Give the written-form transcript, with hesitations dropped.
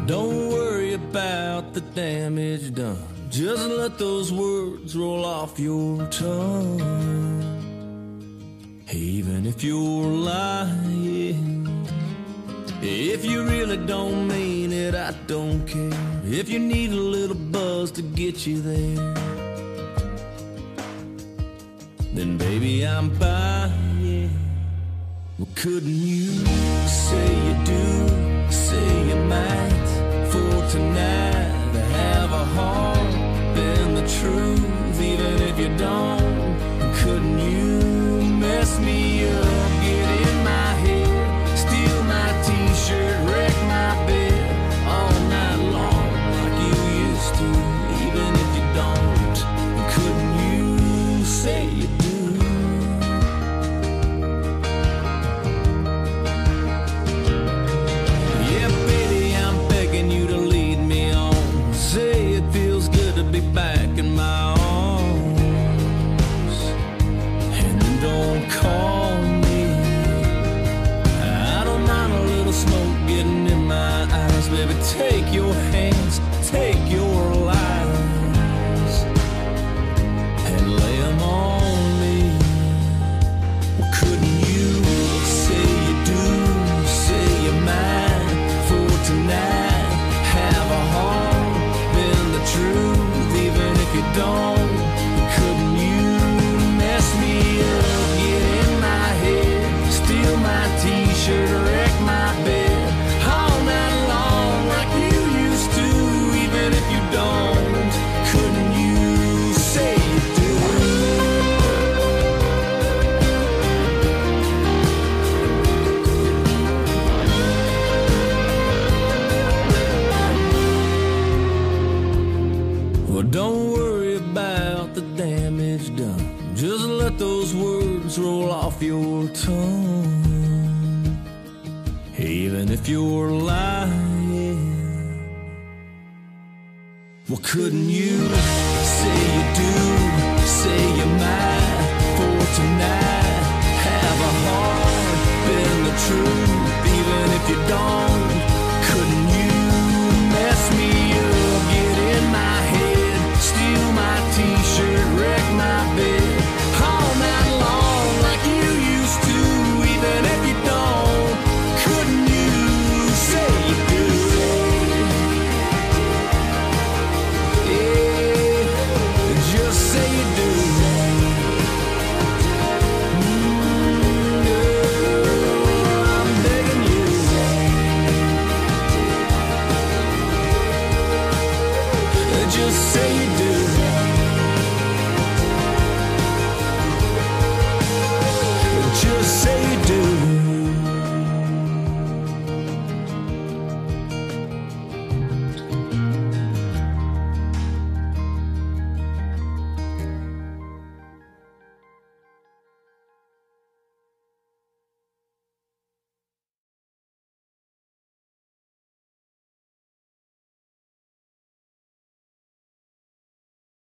Don't worry about the damage done. Just let those words roll off your tongue. Even if you're lying, if you really don't mean it, I don't care. If you need a little buzz to get you there, then baby, I'm buying. Well, couldn't you say you do, say you might, for tonight? Have a heart and the truth, even if you don't. Couldn't you mess me up, get in my head, steal my t-shirt, wreck my bed all night long like you used to, even if you don't? Couldn't you say you do? Yeah, baby, I'm begging you to lead me on. Say it feels good to be back in my arms, and then don't call me. I don't mind a little smoke getting in my eyes. Baby, take your hands, take your lies, and lay them on me. Well, couldn't you say you do, say you might, for tonight? Have a heart and the truth, even if you don't. Couldn't you mess me up, get in my head, steal my t-shirt, wreck my bed all night long like you used to, even if you don't? Couldn't you say you do? Well, don't worry about the damage done. Just let those words roll off your tongue. Even if you're lying, well, couldn't you say you do, say you might, for tonight? Have a heart, bend the truth.